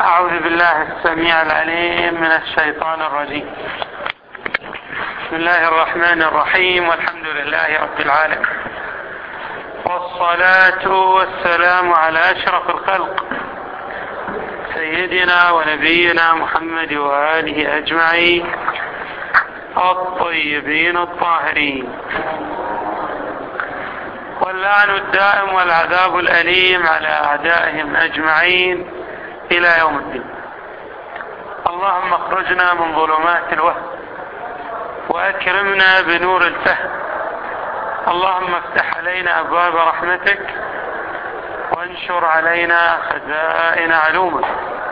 أعوذ بالله السميع العليم من الشيطان الرجيم. بسم الله الرحمن الرحيم، والحمد لله رب العالمين، والصلاة والسلام على أشرف الخلق سيدنا ونبينا محمد وآله أجمعين الطيبين الطاهرين، واللعن الدائم والعذاب الأليم على أعدائهم أجمعين إلى يوم الدين. اللهم اخرجنا من ظلمات الوهم وأكرمنا بنور الفهم. اللهم افتح علينا أبواب رحمتك وانشر علينا خزائن علومك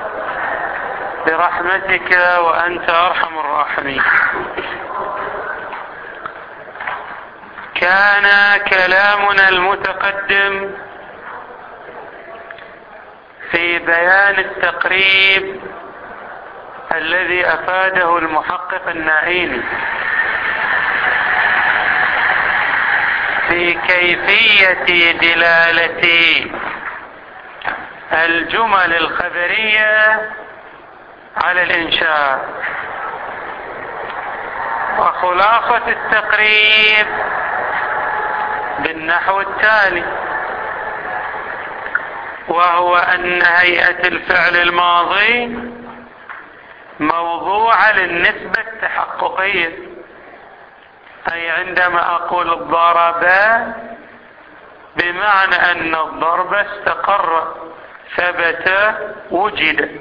برحمتك وأنت أرحم الراحمين. كان كلامنا المتقدم في بيان التقريب الذي أفاده المحقق النائيني في كيفية دلالة الجمل الخبرية على الإنشاء. وخلاصة التقريب بالنحو التالي، وهو أن هيئة الفعل الماضي موضوعة للنسبة التحققية، أي عندما أقول ضرب بمعنى أن الضرب استقر، ثبت، وجد.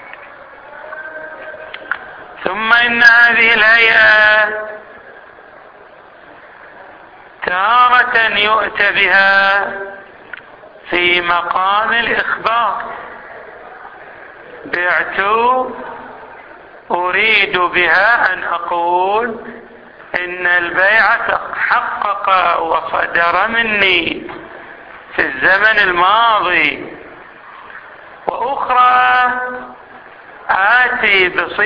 ثم إن هذه الهيئة تارة يؤتى بها في مقام الإخبار. بعت أريد بها أن أقول إن البيع تحقق وصدر مني في الزمن الماضي. وأخرى آتي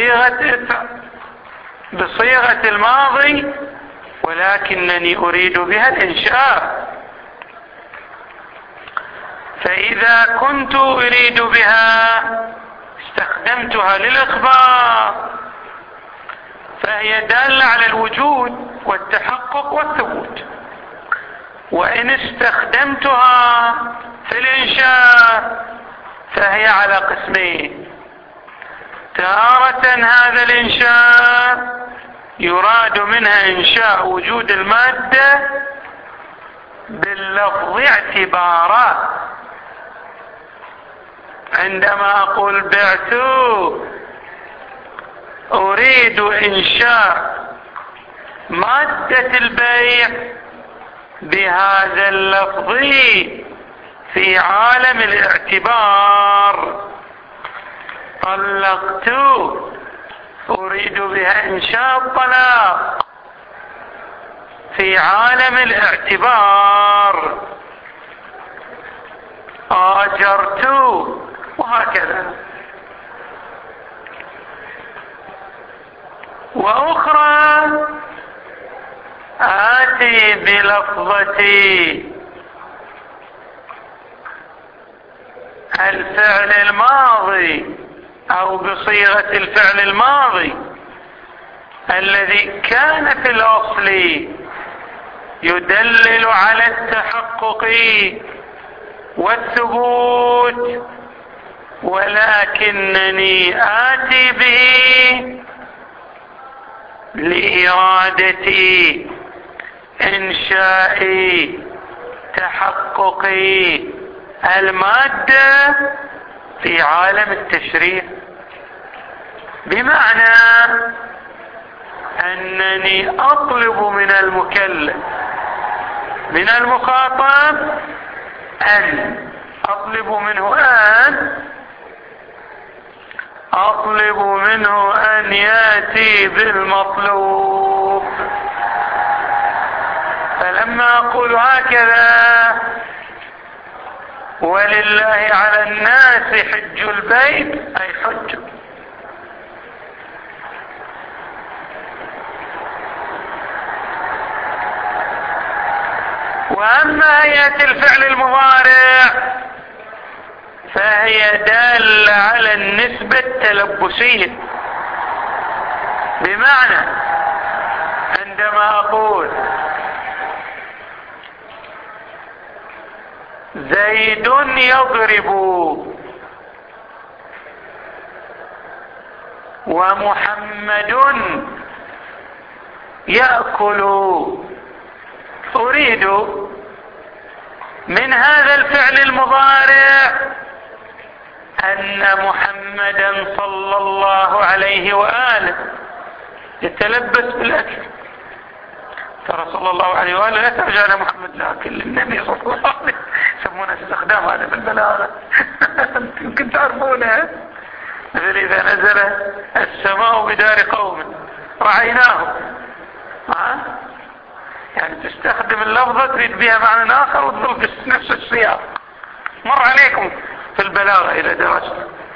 بصيغة الماضي ولكنني أريد بها الإنشاء. فإذا كنت أريد بها استخدمتها للإخبار، فهي دالة على الوجود والتحقق والثبوت. وإن استخدمتها في الإنشاء فهي على قسمين: تارة هذا الإنشاء يراد منها إنشاء وجود المادة باللفظ اعتبارا. عندما أقول بعت أريد إنشاء مادة البيع بهذا اللفظ في عالم الاعتبار. طلقت أريد بها إنشاء الطلاق في عالم الاعتبار. آجرت، وهكذا. وأخرى آتي بلفظة الفعل الماضي أو بصيغة الفعل الماضي الذي كان في الأصل يدلل على التحقق والثبوت، ولكنني آتي به لإرادة إنشاء تحقق المادة في عالم التشريع، بمعنى أنني أطلب من المكلف، من المخاطب، أن أطلب منه أن يأتي بالمطلوب. فلما أقول هكذا: ولله على الناس حج البيت، أي حج. وأما هيئة الفعل المضارع فهي دالة على النسبة التلبسية. بمعنى عندما أقول زيد يضرب ومحمد يأكل، أريد من هذا الفعل المضارع أن محمدا صلى الله عليه وآله يتلبس بالأكل. ترى صلى الله عليه وآله لا ترجع إلى محمد لكن النبي صلى الله عليه وسلم، يسمونه استخدام هذا في البلاغة يمكن تعرفونه. مثل إذا نزل السماء بدار قوم رعيناه، يعني تستخدم اللفظة تريد بها معنى آخر وتظل في نفس السياق. مر عليكم في البلاغة إلى درجة،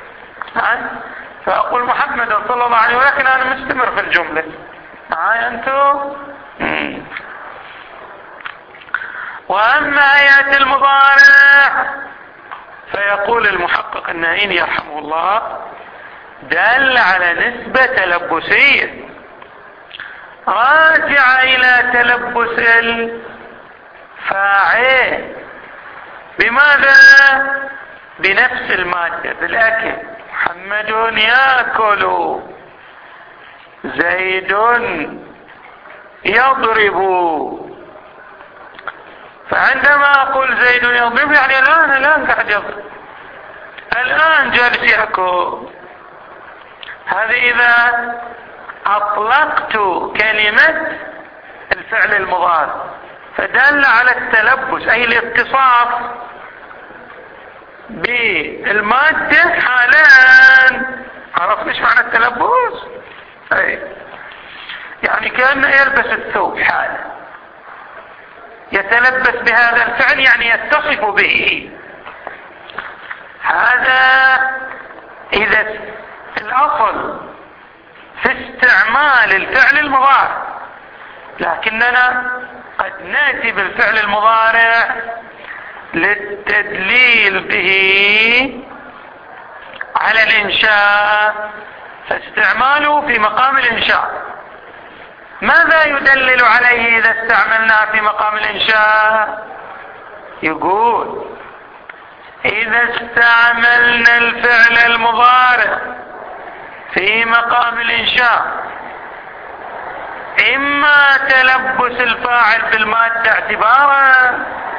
فأقول محمد صلى الله عليه ولكن أنا مستمر في الجملة. أنتم وأما آيات المضارع فيقول المحقق النائين يرحمه الله دل على نسبة تلبسية راجع إلى تلبس الفاعل. بماذا؟ بنفس المادة، بالأكل. محمد يأكل، زيد يضرب. فعندما أقول زيد يضرب يعني الآن قاعد يضرب، الآن جالس يأكل. هذا إذا أطلقت كلمة الفعل المضارع فدل على التلبس أي الاتصاف بالمادة حالان. عرفت ايش معنى التلبس؟ يعني كأنه يلبس الثوب حالا، يتلبس بهذا الفعل يعني يتصف به. هذا إذا الأصل في استعمال الفعل المضارع، لكننا قد نأتي بالفعل المضارع للتدليل به على الإنشاء، فاستعماله في مقام الإنشاء. ماذا يدلل عليه إذا استعملناه في مقام الإنشاء؟ يقول إذا استعملنا الفعل المضارع في مقام الإنشاء إما تلبس الفاعل بالمادة اعتبارا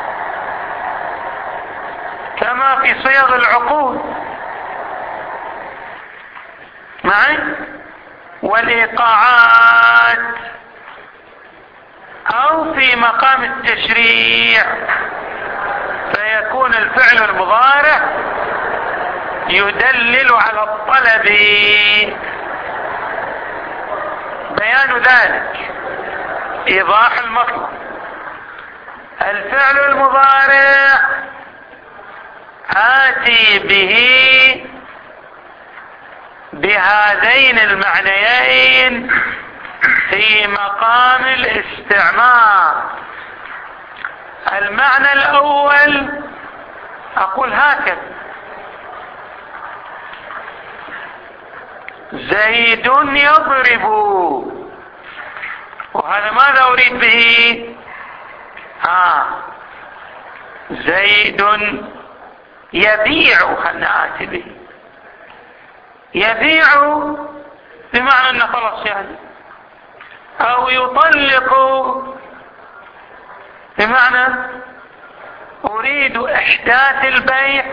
كما في صيغ العقود معي والإيقاعات، أو في مقام التشريع فيكون الفعل المضارع يدلل على الطلب. بيان ذلك إيضاح المطلب. الفعل المضارع آتي به بهذين المعنيين في مقام الاستعمال. المعنى الأول أقول هكذا: زيد يضرب، وهذا ماذا أريد به؟ زيد يبيع، خلنا آتي به. يبيع بمعنى أنه خلص يعني، أو يطلق بمعنى أريد إحداث البيع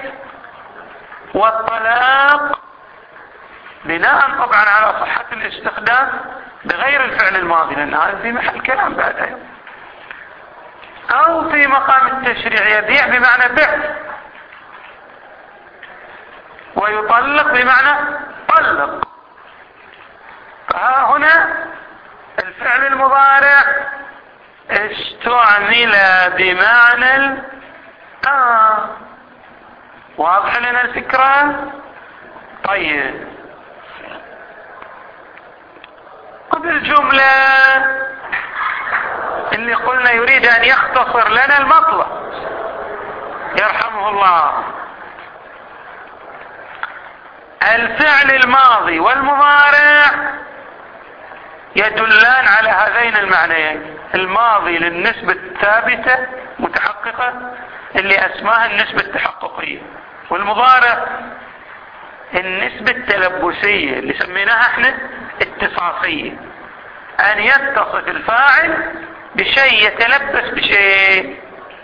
والطلاق بناء طبعا على صحة الاستخدام بغير الفعل الماضي، لأن هذا في محل كلام بعد أيضا. أو في مقام التشريع يبيع بمعنى بيع، ويطلق بمعنى طلق. فهنا الفعل المضارع استعمل بمعنى واضح لنا الفكرة؟ طيب، وبالجملة اللي قلنا يريد أن يختصر لنا المطلب يرحمه الله، الفعل الماضي والمضارع يدلان على هذين المعنيين. الماضي للنسبة الثابتة متحققة اللي اسمها النسبة التحققية، والمضارع النسبة التلبسية اللي سميناها احنا اتصاصية، ان يتصف الفاعل بشيء يتلبس بشيء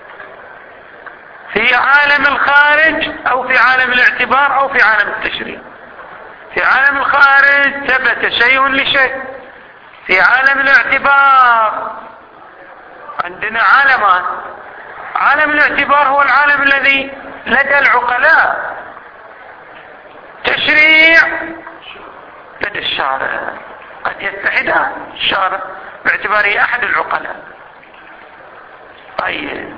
في عالم الخارج او في عالم الاعتبار او في عالم التشريع. في عالم الخارج ثبت شيء لشيء، في عالم الاعتبار عندنا عالمان. عالم الاعتبار هو العالم الذي لدى العقلاء، تشريع لدى الشارع، قد يتحدان الشارع باعتباره احد العقلاء. طيب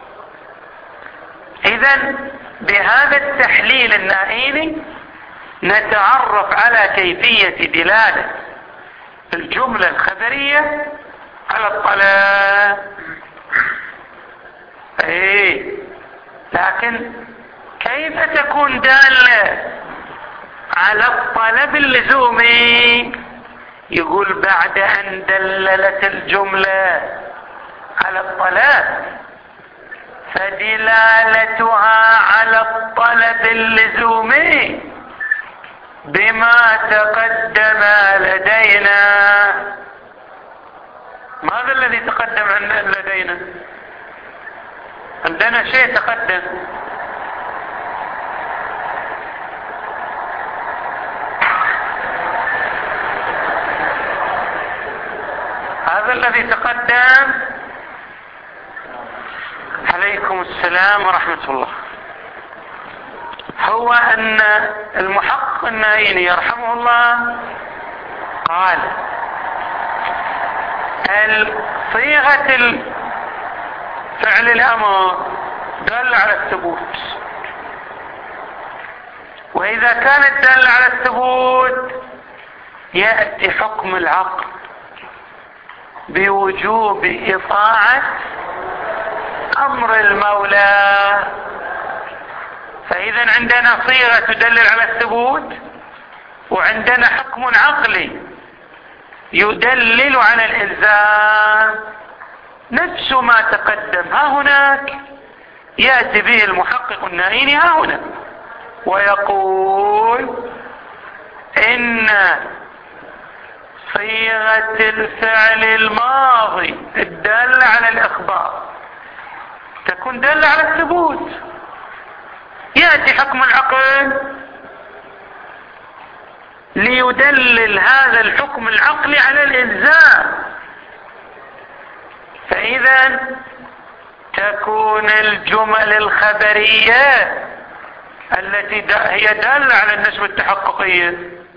اذن بهذا التحليل النائيني نتعرف على كيفية دلالة الجملة الخبرية على الطلب. لكن كيف تكون دالة على الطلب اللزومي؟ يقول بعد ان دللت الجملة على الطلب فدلالتها على الطلب اللزومي بما تقدم لدينا. ماذا الذي تقدم لدينا؟ عندنا شيء تقدم، هذا الذي تقدم. عليكم السلام ورحمة الله. هو ان المحقق النائيني يرحمه الله قال صيغة الفعل الامر دل على الثبوت، واذا كانت دل على الثبوت يأتي حكم العقل بوجوب اطاعة امر المولى. فاذا عندنا صيغة تدلل على الثبوت، وعندنا حكم عقلي يدلل على الالزام، نفس ما تقدم ها هناك يأتي به المحقق النائيني ها هنا ويقول ان صيغة الفعل الماضي الدالة على الاخبار تكون دالة على الثبوت. يأتي حكم العقل ليدلل هذا الحكم العقلي على الإلزام، فإذا تكون الجمل الخبرية التي هي دالة على النسبة التحققية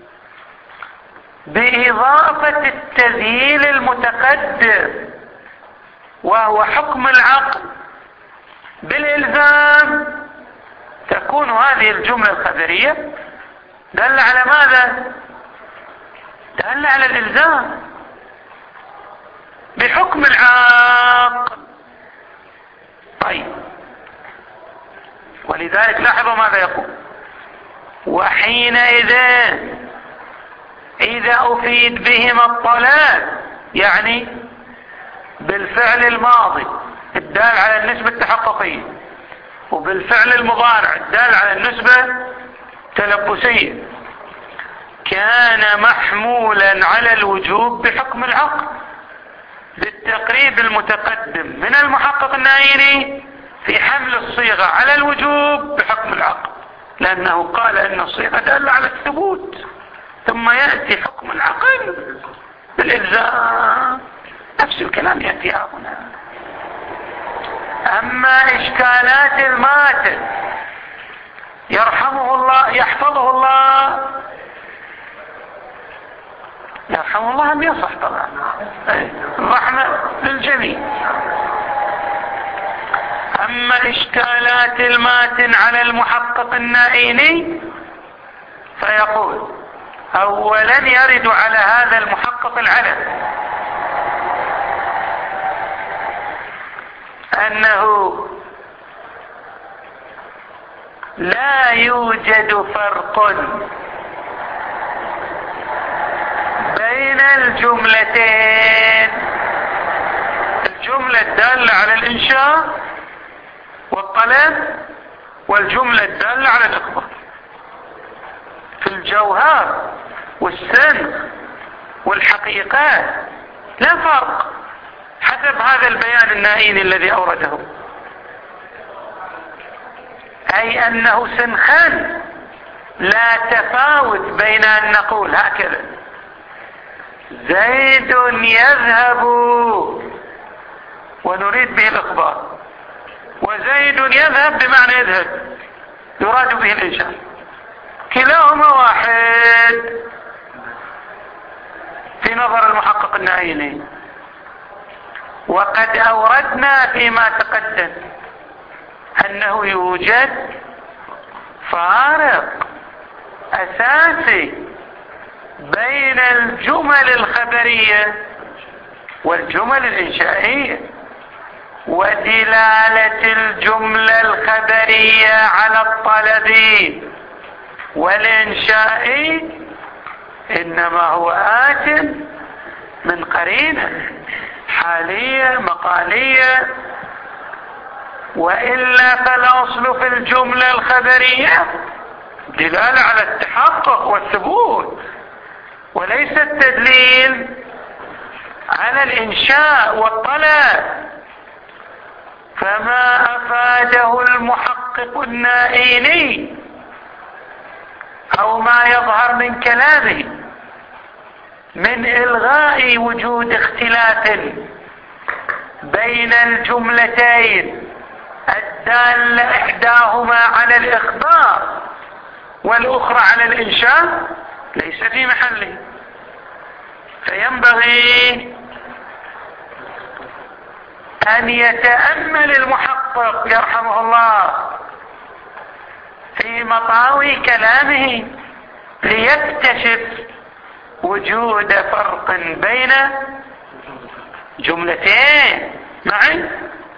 بإضافة التذييل المتقدم وهو حكم العقل بالإلزام، تكون هذه الجملة الخبرية دل على ماذا؟ دل على الإلزام بحكم العقل. طيب ولذلك لاحظوا ماذا يقول: وحينئذ إذا أفيد بهما الطلاب، يعني بالفعل الماضي الدال على النسبة التحققية وبالفعل المضارع الدال على النسبة التلبسية، كان محمولا على الوجوب بحكم العقل بالتقريب المتقدم من المحقق النائيني في حمل الصيغة على الوجوب بحكم العقل، لأنه قال أن الصيغة دالة على الثبوت، ثم يأتي حكم العقل بالإلزام. نفس الكلام يأتي هنا. أما إشكالات الماتن يرحمه الله يحفظه الله، يرحمه الله أم يصح طبعا، الرحمة للجميع. أما إشكالات الماتن على المحقق النائيني فيقول: أولا يرد على هذا المحقق العلم أنه لا يوجد فرق الجملتين، الجملة الدالة على الإنشاء والطلب والجملة الدالة على الإخبار. في الجوهر والسنخ والحقيقات لا فرق حسب هذا البيان النائين الذي أورده، أي أنه سنخان لا تفاوت بين أن نقول هكذا زيد يذهب ونريد به الإخبار، وزيد يذهب بمعنى يذهب يراد به الإنشاء، كلاهما واحد في نظر المحقق النائيني. وقد أوردنا فيما تقدم أنه يوجد فارق أساسي بين الجمل الخبرية والجمل الإنشائية، ودلالة الجملة الخبرية على الطلب والإنشاء إنما هو آت من قرينة حالية مقالية، وإلا فالأصل في الجملة الخبرية دلالة على التحقق والثبوت، وليس التدليل على الإنشاء والطلب. فما أفاده المحقق النائيني أو ما يظهر من كلامه من إلغاء وجود اختلاف بين الجملتين الدالة إحداهما على الإخبار والأخرى على الإنشاء ليس في محله. فينبغي أن يتأمل المحقق يرحمه الله في مطاوي كلامه ليكتشف وجود فرق بين جملتين معي.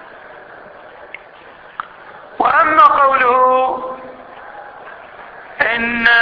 وأما قوله إن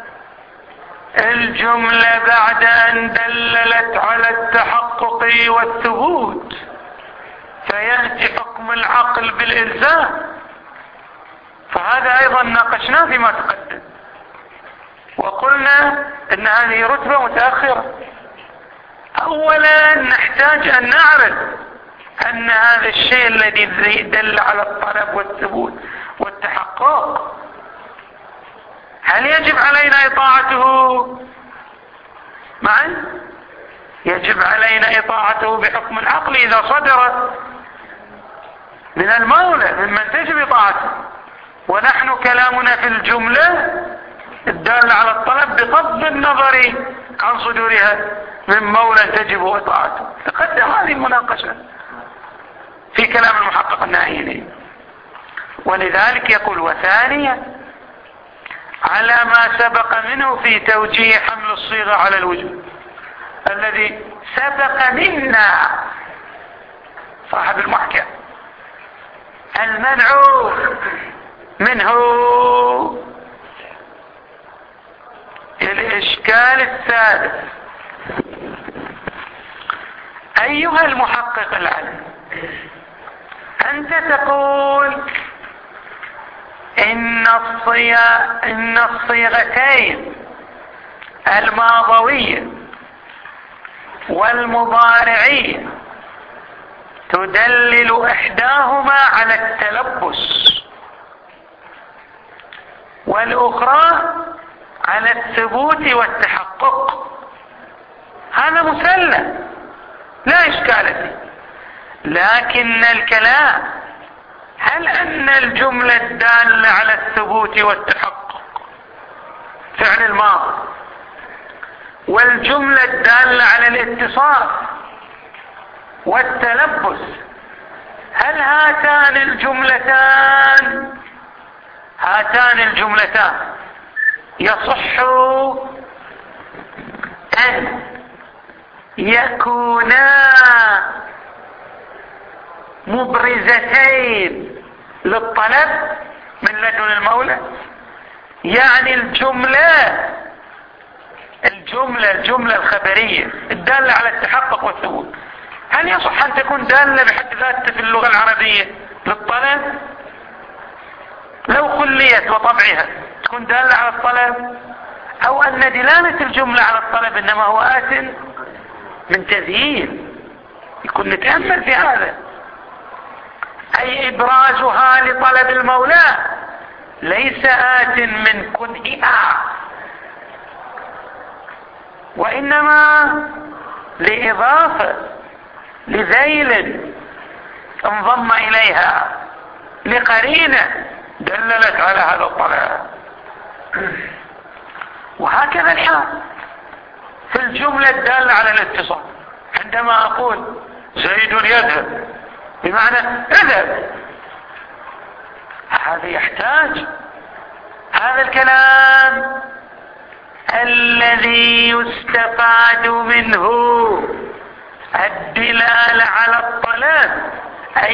الجملة بعد أن دللت على التحقق والثبوت فيأتي حكم العقل بالإلزام، فهذا أيضا ناقشناه فيما تقدم، وقلنا إن هذه رتبة متأخرة. أولا نحتاج أن نعرف أن هذا الشيء الذي دل على الطلب والثبوت والتحقق هل يجب علينا إطاعته معا؟ يجب علينا إطاعته بحكم العقل إذا صدر من المولى ممن تجب إطاعته، ونحن كلامنا في الجملة الدالة على الطلب بغض النظر عن صدورها من مولى تجب إطاعته. تقدم هذه المناقشة في كلام المحقق النائيني. ولذلك يقول وثانيا على ما سبق منه في توجيه حمل الصيغة على الوجوب الذي سبق منا صاحب المحكم، المنع منه الإشكال السادس. أيها المحقق العلم، أنت تقول إن الصيغتين الماضوية والمضارعية تدلل إحداهما على التلبس والأخرى على الثبوت والتحقق. هذا مسلم لا إشكال فيه، لكن الكلام هل أن الجملة الدالة على الثبوت والتحقق فعل الماضي والجملة الدالة على الاتصال والتلبس هل هاتان الجملتان يصح أن يكونا مبرزتين للطلب من لدن المولى؟ يعني الجملة الجملة الخبرية الدالة على التحقق والثبوت، هل يصح أن تكون دالة بحد ذاتها في اللغة العربية للطلب؟ لو خليت وطبعها تكون دالة على الطلب، أو أن دلالة الجملة على الطلب إنما هو آت من تذييل، يكون نتأمل في هذا، أي إبرازها لطلب المولى ليس آت من كنئها، وإنما لإضافة لذيل انضم إليها لقرينة دللت على هذا الطلب. وهكذا الحال في الجملة الدالة على الاتصال، عندما أقول زيد يذهب بمعنى اذهب، هذا يحتاج هذا الكلام الذي يستفاد منه الدلالة على الطلب أن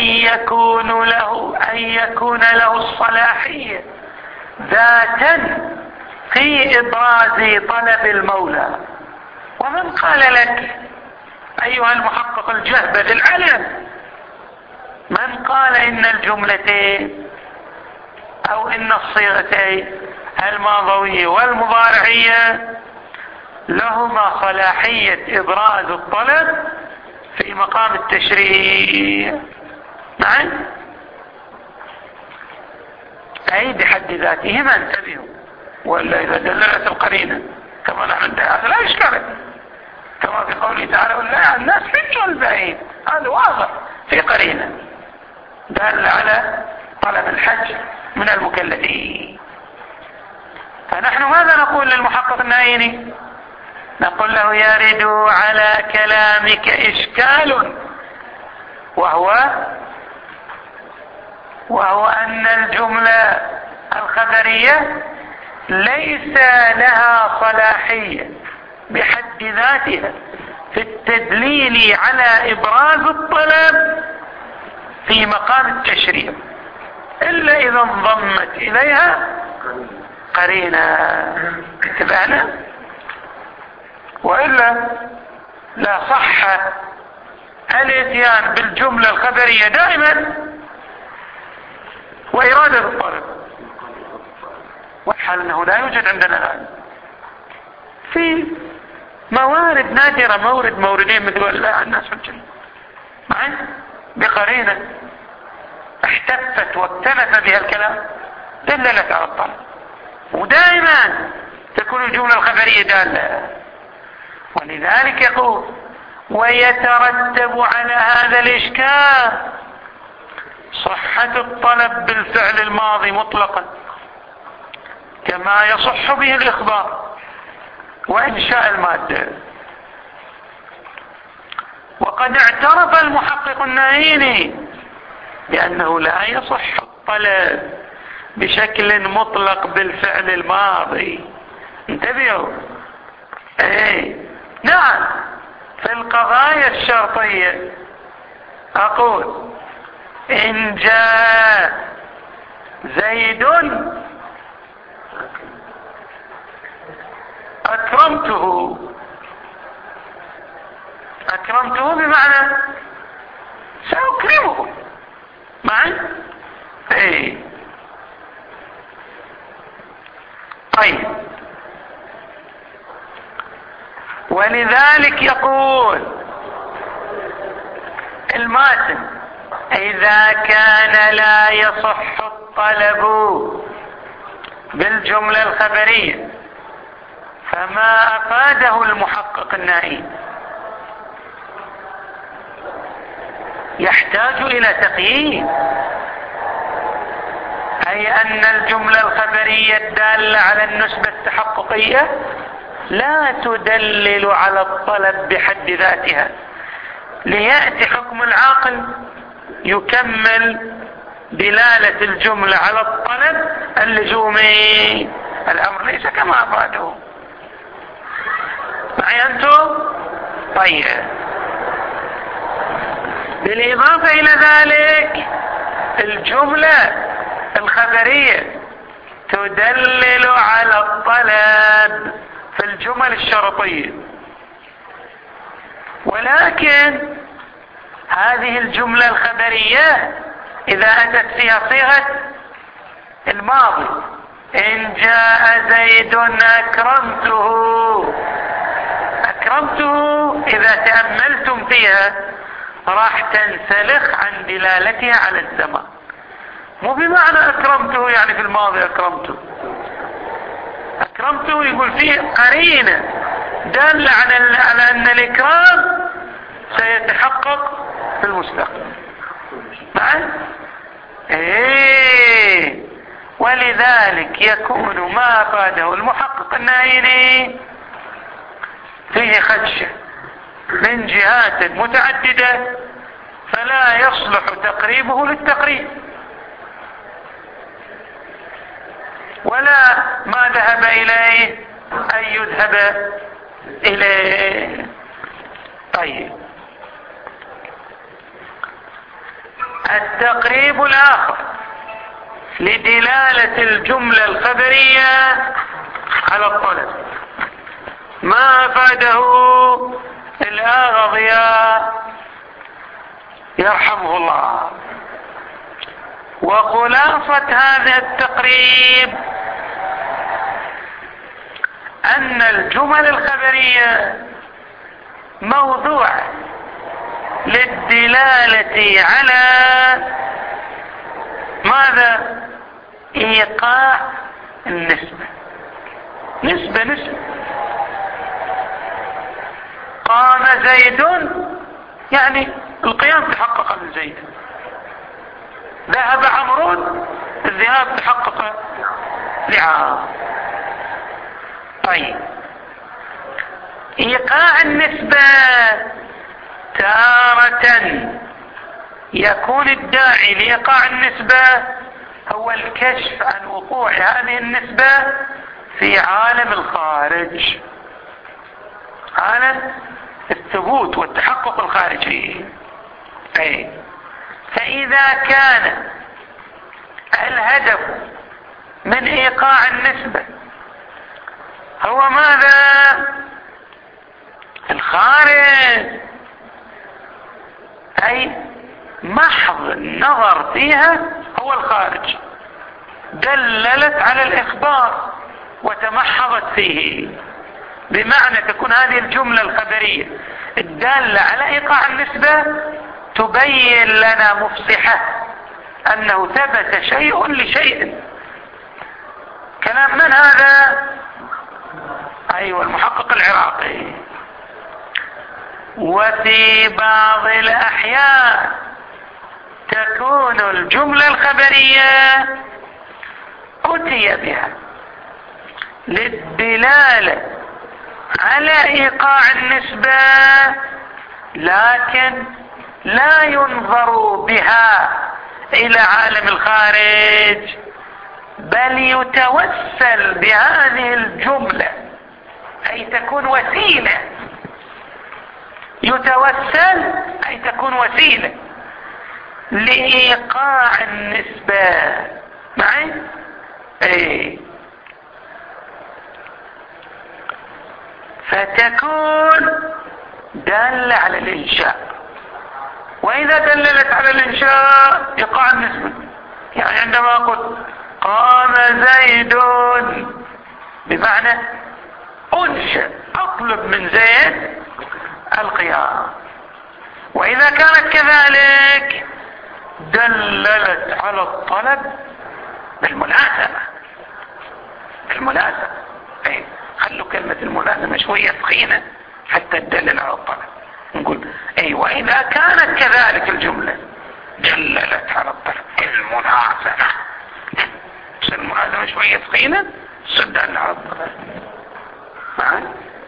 يكون له الصلاحية ذاتا في إبراز طلب المولى. ومن قال لك أيها المحقق الجهبذ العلم، من قال إن الجملتين أو إن الصيغتين الماضوية والمضارعية لهما صلاحية إبراز الطلب في مقام التشريع؟ نعم، أي بحد ذاتهما انتبهوا، ولا إذا دللت القرينة كما نحن هذا لا إشكال، كما في قوله تعالى ولا الناس حج البعيد، هذا واضح في قرينة دل على طلب الحج من المكلفين. فنحن ماذا نقول للمحقق النايني؟ نقول له يرد على كلامك إشكال، وهو أن الجملة الخبرية ليس لها صلاحية بحد ذاتها في التدليل على إبراز الطلب في مقام التشريع إلا إذا انضمت إليها قرينة. اتبعنا؟ وإلا لا صح الاتيان بالجملة الخبرية دائما وإرادة الطلب، والحال أنه لا يوجد عندنا الآن في موارد نادرة، موردين مثل لا الناس حجة معي بقرينة احتفت واكتنف بها الكلام دللت على الطلب، ودائما تكون الجملة الخبرية دالة. ولذلك يقول ويترتب على هذا الإشكال صحة الطلب بالفعل الماضي مطلقا كما يصح به الإخبار وإنشاء المادة. وقد اعترف المحقق النايني بأنه لا يصح الطلب بشكل مطلق بالفعل الماضي. انتبهوا، نعم، في القضايا الشرطية أقول إن جاء زيد أكرمته بمعنى سأكرمه معي. طيب، ولذلك يقول الماتن إذا كان لا يصح الطلب بالجملة الخبرية فما أفاده المحقق النائي يحتاج إلى تقييد، أي أن الجملة الخبرية الدالة على النسبة التحققية لا تدلل على الطلب بحد ذاتها، ليأتي حكم العاقل يكمل دلالة الجملة على الطلب اللزومي. الأمر ليس كما أفاده معي أنتم؟ طيب، بالإضافة إلى ذلك الجملة الخبرية تدلل على الطلب في الجمل الشرطية. ولكن هذه الجملة الخبرية إذا أتت فيها صيغة الماضي، إن جاء زيد أكرمته، أكرمته إذا تأملتم فيها راح تنسلخ عن دلالتها على الزمان. مو بمعنى أكرمته يعني في الماضي أكرمته، أكرمته يقول فيه قرينة دالة على أن الإكرام سيتحقق في المستقبل. معي؟ ولذلك يكون ما أفاده المحقق النائلي فيه خدشة من جهات متعددة، فلا يصلح تقريبه للتقريب، ولا ما ذهب إليه أن يذهب إليه. طيب، التقريب الآخر لدلالة الجملة الخبرية على الطلب ما أفاده الأغضية يرحمه الله. وخلاصة هذا التقريب أن الجمل الخبرية موضوعة للدلالة على ماذا؟ إيقاع النسبة. نسبة قام زيد يعني القيام تحقق من زيد، ذهب عمرو الذهاب تحقق لعام. طيب، إيقاع النسبة تارة يكون الداعي لإيقاع النسبة هو الكشف عن وقوع هذه النسبة في عالم الخارج، عالم الثبوت والتحقق الخارجي. فإذا كان الهدف من إيقاع النسبة هو ماذا؟ الخارج، أي محض النظر فيها هو الخارج، دللت على الإخبار وتمحضت فيه، بمعنى تكون هذه الجملة الخبرية الدالة على إيقاع النسبة تبين لنا مفصحة أنه ثبت شيء لشيء. كلام من هذا؟ أيوة، المحقق العراقي. وفي بعض الأحيان تكون الجملة الخبرية أتي بها للدلالة على إيقاع النسبة، لكن لا ينظر بها إلى عالم الخارج، بل يتوسل بهذه الجملة، أي تكون وسيلة، يتوسل أي تكون وسيلة لإيقاع النسبة. معي؟ فتكون دالة على الإنشاء، وإذا دللت على الإنشاء إيقاع النسبة. يعني عندما قلت قام زيد بمعنى أنشأ، أطلب من زيد القيام. وإذا كانت كذلك دللت على الطلب بالملازمة. الملازمة، خلوا كلمة الملازمة شوية ثقيلة حتى تدلل على الطلب. نقول وإذا كانت كذلك الجملة دللت على الطلب الملازمة، بس الملازمة شوية ثقيلة تدل على الطلب. معي؟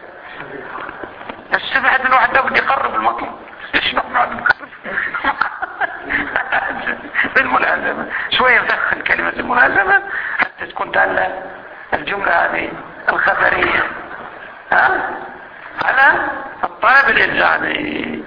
السبعة الواحد ده بدي يقرب المطلب، ايش نقعد نقرب بالملازمة شوية، ندخل كلمة الملازمة حتى تكون دالة الجملة هذه الخبرية على الطلب الإلزامي.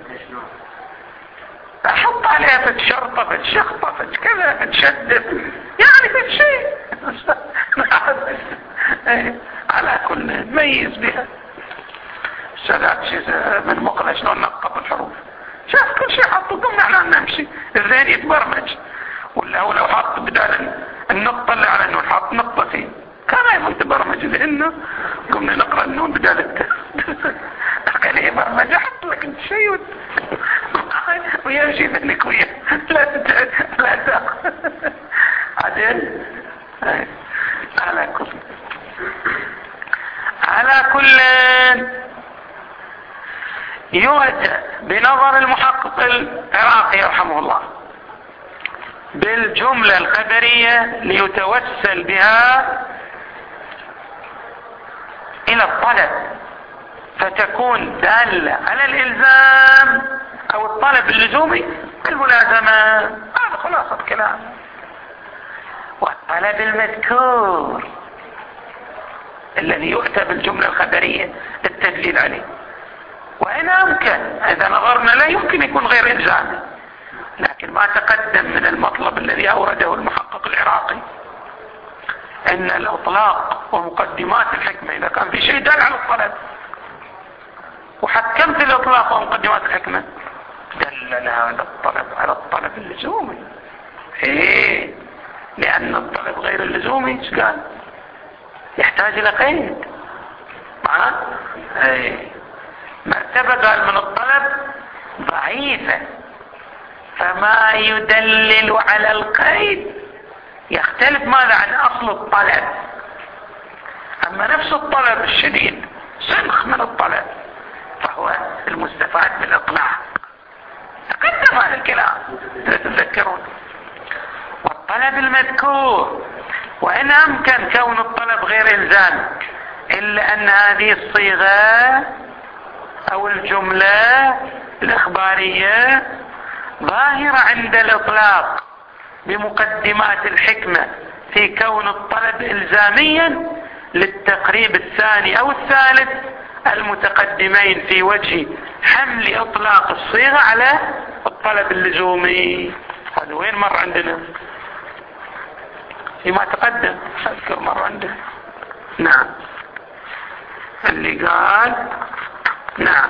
أحط عليها فتشرطة فتشخطة فتكذا فتشدد، يعني فتشيء على كل ميز بها. سادات من مقلة شلون نقط الحروف، شاف كل شيء حطه قمنا احنا نمشي، الذهن يتبرمج. ولا هو لو حط بدال النقطة اللي على النون حط نقطتين كان ايضا تبرمج لانه قمنا نقرأ النون بدال كان يبرمج حط لك الشيء ويمشي منك وياه لا تاخذ عدل. على كل يؤتى بنظر المحقق العراقي رحمه الله بالجملة الخبرية ليتوسل بها الى الطلب فتكون دالة على الالزام او الطلب اللزومي بالملازمة. هذا خلاصة الكلام. والطلب المذكور الذي يؤتى بالجملة الخبرية التدليل عليه، وإن أمكن إذا نظرنا لا يمكن يكون غير إلزامي، لكن ما تقدم من المطلب الذي أورده المحقق العراقي أن الإطلاق ومقدمات الحكمة إذا كان في شيء دال على الطلب وحكمت الإطلاق ومقدمات الحكمة دل هذا الطلب على الطلب اللزومي. إيه، لأن الطلب غير اللزومي ايش قال؟ يحتاج إلى قيد. إيه، مرتبة قال من الطلب ضعيفة، فما يدلل على القيد يختلف ماذا عن أصل الطلب. أما نفس الطلب الشديد سنخ من الطلب فهو المستفاد بالإطلاق. تقدم هذا الكلام تتذكرون. والطلب المذكور وإن أمكن كون الطلب غير إلزامي إلا أن هذه الصيغة أو الجملة الإخبارية ظاهرة عند الإطلاق بمقدمات الحكمة في كون الطلب إلزاميا للتقريب الثاني أو الثالث المتقدمين في وجه حمل إطلاق الصيغة على الطلب اللزومي. هذا وين مر عندنا؟ فيما تقدم أذكر مر عندنا. نعم اللي قال نعم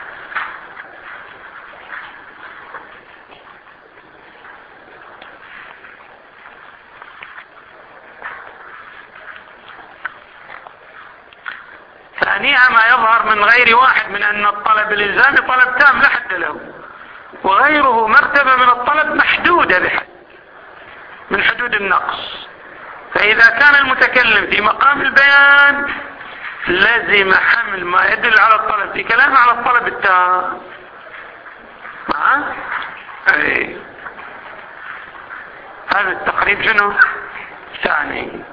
ثانيها ما يظهر من غير واحد من أن الطلب الإلزامي طلب تام لا حد له، وغيره مرتبة من الطلب محدودة بحد من حدود النقص. فإذا كان المتكلم في مقام البيان لزم حمل ما يدل على الطلب في كلامه على الطلب التام. أي هذا التقريب شنو؟ ثاني.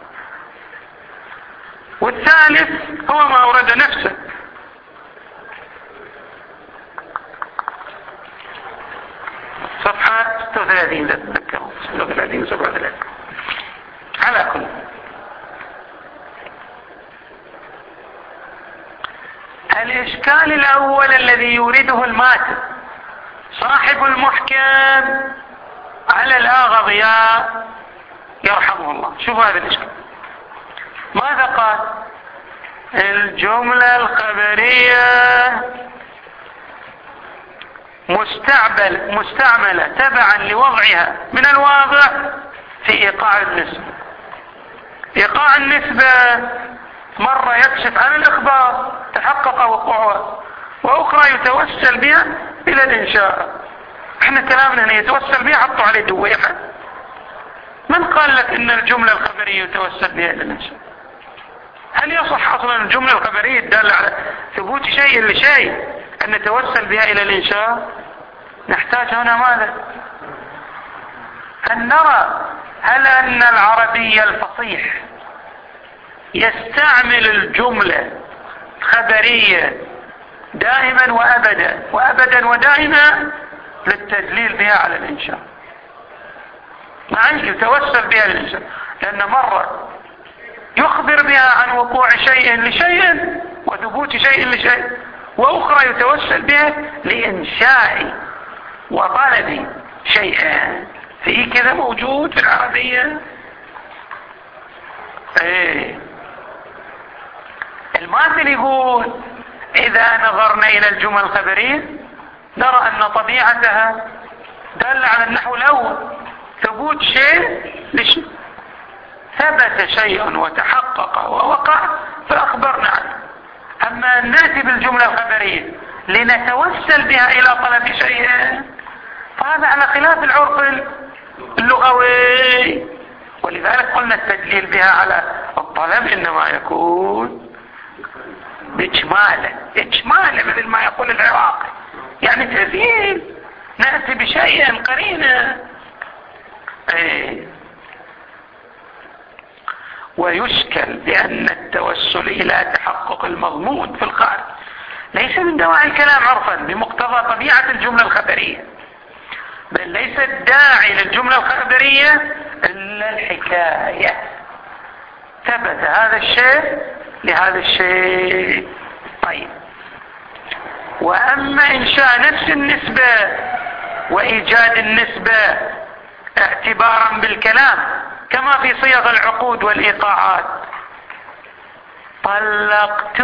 والثالث هو ما أورد نفسه. صفحة 36 لا تذكروا 36 37. على كل الإشكال الأول الذي يورده الماتن صاحب المحكم على الآغضياء يرحمه الله. شوف هذا الإشكال ماذا قال؟ الجملة الخبرية مستعملة تبعا لوضعها من الواضع في إيقاع النسبة. إيقاع النسبة مرة يكشف عن الإخبار تحقق وقوعها، وأخرى يتوسل بها إلى الإنشاء. احنا كلامنا هنا يتوسل بها حطوا عليه دويحة. من قال لك إن الجملة الخبرية يتوسل بها إلى الإنشاء؟ هل يصح أصلا الجملة الخبرية الدالة على ثبوت شيء لشيء أن نتوسل بها إلى الإنشاء؟ نحتاج هنا ماذا؟ أن نرى هل أن العربي الفصيح يستعمل الجملة الخبرية دائما وأبدا ودائما للتدليل بها على الإنشاء. معي يتوسل بها للإنشاء، لأن مرة يخبر بها عن وقوع شيء لشيء وثبوت شيء لشيء، وأخرى يتوسل بها لإنشاء وطلب شيئا. في كذا موجود في العربية. ايه الماثل يقول إذا نظرنا إلى الجمل الخبرية نرى أن طبيعتها دل على النحو الأول، ثبوت شيء لشيء، ثبت شيء وتحقق ووقع فأخبرنا عنه. أما أن نأتي بالجملة الخبرية لنتوسل بها إلى طلب شيء فهذا على خلاف العرف اللغوي، ولذلك قلنا التدليل بها على الطلب إنما يكون إجمالا مثل ما يقول العراقي، يعني تدليل نأتي بشيء قرينة. ويشكل بأن التوسل إلى تحقق المضمون في الخارج ليس من دواعي الكلام عرفا بمقتضى طبيعة الجملة الخبرية، بل ليس الداعي للجملة الخبرية إلا الحكاية، ثبت هذا الشيء لهذا الشيء. طيب، وأما إنشاء نفس النسبة وإيجاد النسبة اعتبارا بالكلام كما في صيغ العقود والإيقاعات، طلقت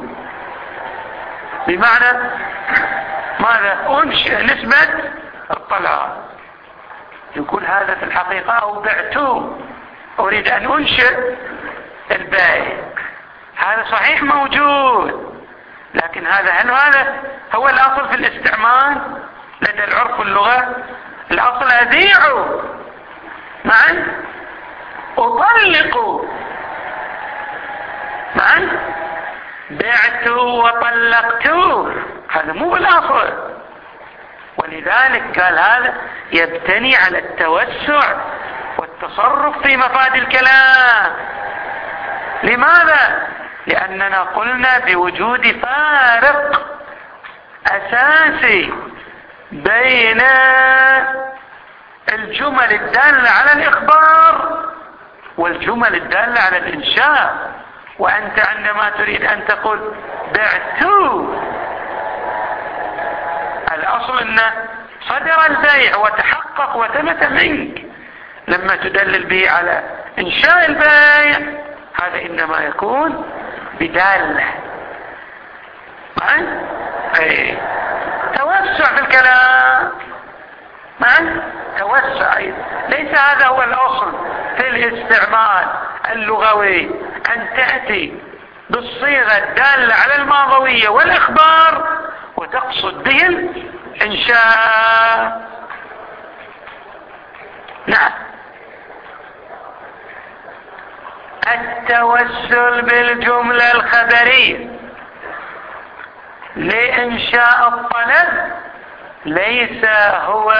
بمعنى ماذا؟ أنشئ نسبة الطلاق، يقول هذا في الحقيقة أو بعت، أريد أن أنشئ البيع، هذا صحيح موجود، لكن هل هذا هو الأصل في الاستعمال لدى العرف واللغة؟ الأصل أبيعه معا أطلق معا، بعت وطلقت، هذا مو بالأصل. ولذلك قال هذا يبتني على التوسع والتصرف في مفاد الكلام. لماذا؟ لأننا قلنا بوجود فارق أساسي بين الجمل الدالة على الإخبار والجمل الدالة على الإنشاء. وأنت عندما تريد أن تقول بعت، الأصل أن صدر البيع وتحقق وثبت منك، لما تدلل به على إنشاء البيع هذا إنما يكون بدالة توسع في الكلام توسع، ليس هذا هو الأصل في الاستعمال اللغوي أن تأتي بالصيغة الدالة على الماضوية والإخبار وتقصد به الإنشاء. نعم، التوسل بالجملة الخبرية لإنشاء الطلب ليس هو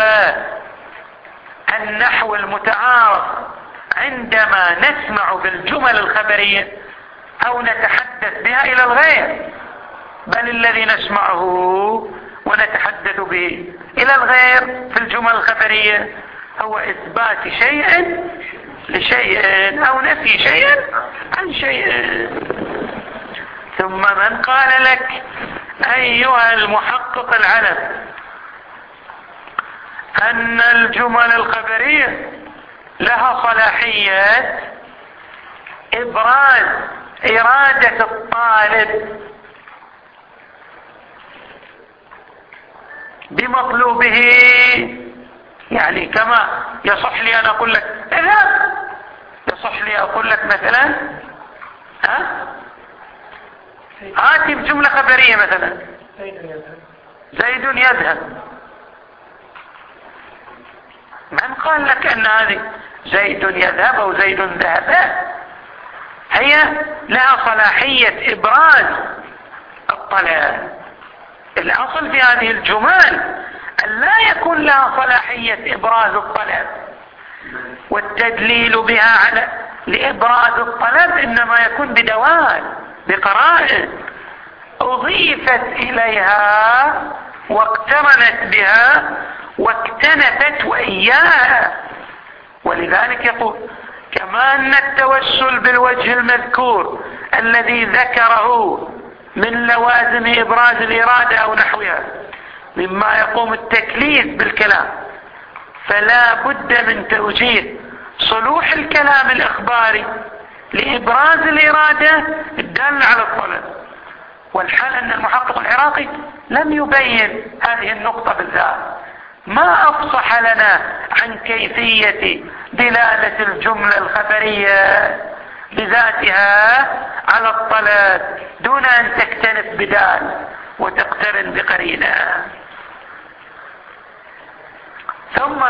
النحو المتعارف عندما نسمع بالجمل الخبرية أو نتحدث بها إلى الغير، بل الذي نسمعه ونتحدث به إلى الغير في الجمل الخبرية هو إثبات شيء لشيء أو نفي شيء عن شيء. ثم من قال لك أيها المحقق العلم أن الجمل الخبرية لها صلاحية إبراز إرادة الطالب بمطلوبه، يعني كما يصح لي أن أقول لك اذهب، يصح لي أقول لك مثلا آتي بجملة خبرية مثلا زيد يذهب. من قال لك أن هذه زيد يذهب أو زيد ذهب؟ هي لها صلاحية إبراز الطلب. الأصل في هذه الجمل أن لا يكون لها صلاحية إبراز الطلب، والتدليل بها على لإبراز الطلب إنما يكون بدوال بقرائن أضيفت إليها واقترنت بها واكتنفت وإياها. ولذلك يقول كما أن التوسل بالوجه المذكور الذي ذكره من لوازم إبراز الإرادة أو نحوها مما يقوم التكليف بالكلام، فلا بد من توجيه صلوح الكلام الإخباري لإبراز الإرادة الدالة على الطلب. والحال أن المحقق العراقي لم يبين هذه النقطة بالذات، ما أفصح لنا عن كيفية دلالة الجملة الخبرية بذاتها على الطلب دون أن تكتنف بدال وتقترن بقرينة. ثم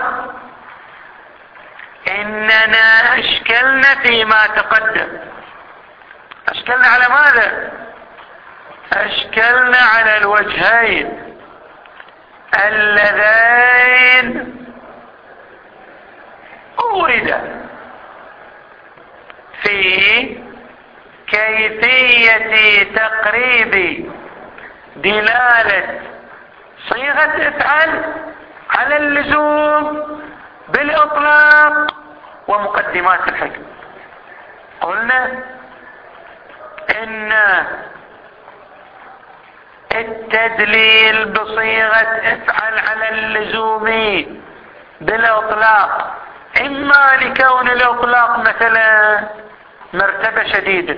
إننا أشكلنا فيما تقدم. أشكلنا على ماذا؟ أشكلنا على الوجهين اللذين أوردا في كيفية تقريب دلالة صيغة افعل على اللزوم بالإطلاق ومقدمات الحكم. قلنا إن التدليل بصيغة افعل على اللزوم بالإطلاق إما لكون الإطلاق مثلا مرتبة شديدة،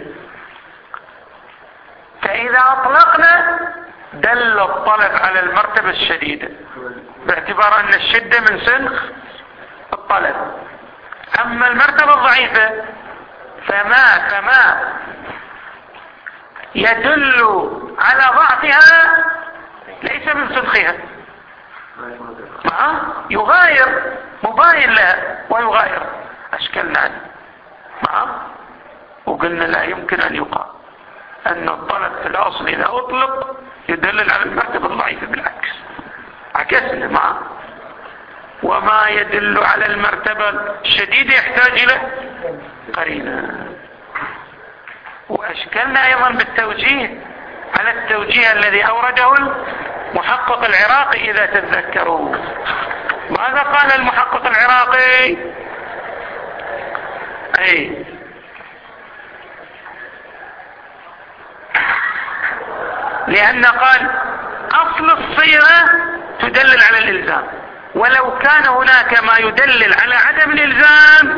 فإذا أطلقنا دل الطلب على المرتبة الشديدة باعتبار أن الشدة من سنخ الطلب. أما المرتبة الضعيفة فما يدل على ضعفها ليس من سنخها، يغاير مباين لها ويغاير. أشكلنا عنه وقلنا لا يمكن أن يقال أن الطلب في الأصل إذا أطلق يدلل على المرتبة الضعيفة، بالعكس عكسنا معه. وما يدل على المرتبة الشديدة يحتاج إلى قرينة. وأشكلنا أيضا بالتوجيه على التوجيه الذي أورده المحقق العراقي إذا تتذكروا. ماذا قال المحقق العراقي؟ لأن قال أصل الصيغة تدلل على الإلزام، ولو كان هناك ما يدلل على عدم الإلزام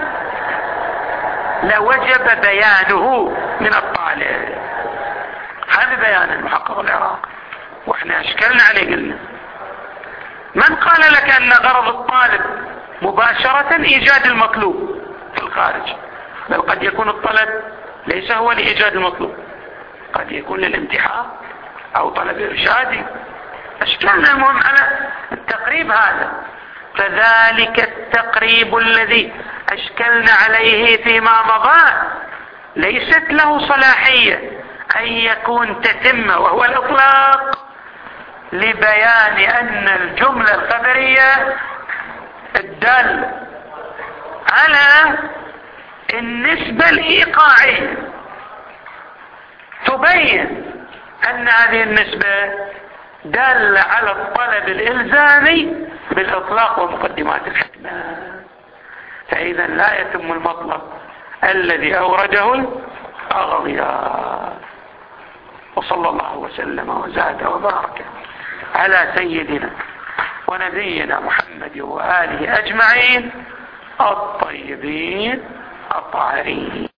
لوجب بيانه من الطالب. هذا بيان المحقق العراقي واحنا اشكلنا عليه. قلنا من قال لك ان غرض الطالب مباشرة ايجاد المطلوب في الخارج؟ بل قد يكون الطلب ليس هو لايجاد المطلوب، قد يكون للامتحان او طلب ارشادي. اشكلنا المهم على التقريب هذا. فذلك التقريب الذي أشكلنا عليه فيما مضى ليست له صلاحية أن يكون تتمة وهو الإطلاق، لبيان أن الجملة الخبرية الدالة على النسبة الإيقاعية تبين أن هذه النسبة دالة على الطلب الإلزامي بالإطلاق ومقدمات الحكمة. فإذا لا يتم المطلب الذي أورده الأغضياء. وصلى الله وسلم وزاد وبارك على سيدنا ونبينا محمد وآله أجمعين الطيبين الطاهرين.